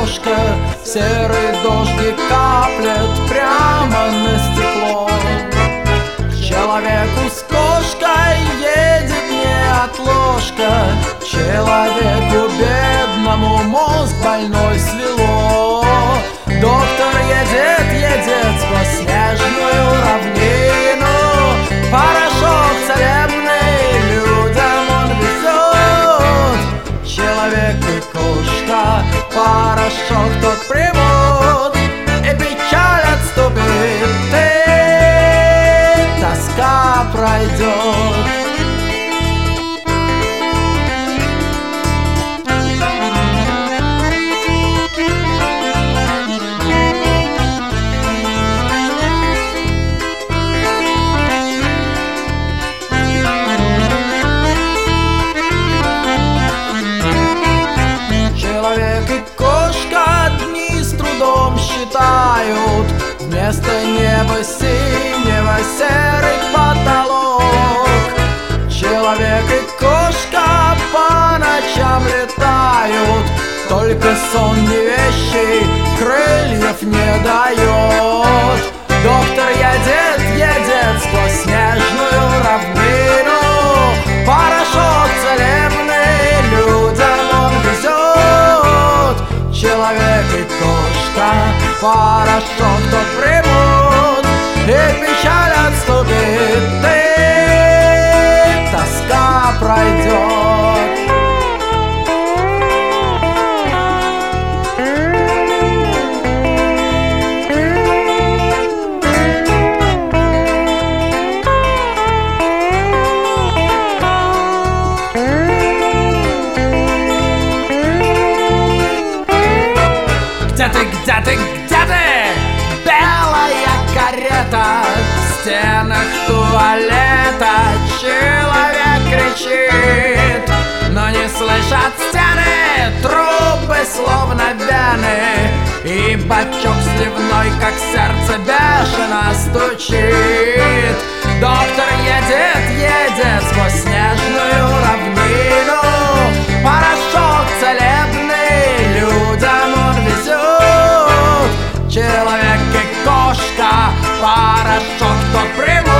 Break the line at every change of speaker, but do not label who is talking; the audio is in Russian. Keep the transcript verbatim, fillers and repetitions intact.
окошко, серый дождик каплет прямо на стекло. К человеку с кошкой едет неотложка, человеку бедному мозг больной свело. Доктор едет, едет сквозь снежную равнину, порошок целебный людям он везет. Человек и кошка порошок тот примут, и печаль отступит, и тоска пройдет. Считают вместо неба синего серый потолок. Человек и кошка по ночам летают, только сон не вещий, крыльев не дает. Доктор едет, едет сквозь снежную равнину, порошок целебный людям он везет. Человек и кошка порошок тот примут, и печаль отступит, и тоска пройдет.
Где ты, где ты, где ты?
Белая карета в стенах туалета, человек кричит,
но не слышат стены, трубы словно вены,
и бачок сливной, как сердце, бешено стучит. Доктор едет, едет сквозь снежную равнину, порошок целебный людям он везет. Человек и кошка порошок тот примут,